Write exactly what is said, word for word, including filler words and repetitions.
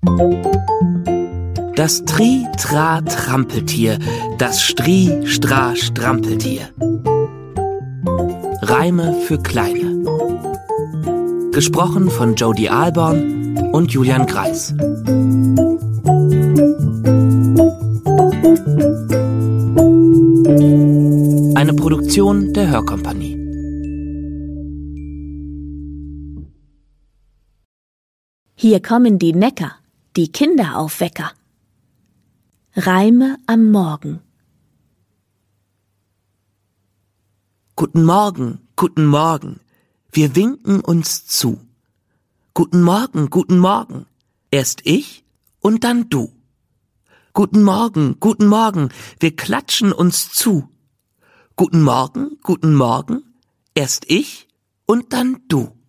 Das Tri-Tra-Trampeltier, das Stri-Stra-Strampeltier. Reime für Kleine. Gesprochen von Jody Alborn und Julian Greis. Eine Produktion der Hörkompanie. Hier kommen die Necker, die Kinderaufwecker. Reime am Morgen. Guten Morgen, guten Morgen, wir winken uns zu. Guten Morgen, guten Morgen, erst ich und dann du. Guten Morgen, guten Morgen, wir klatschen uns zu. Guten Morgen, guten Morgen, erst ich und dann du.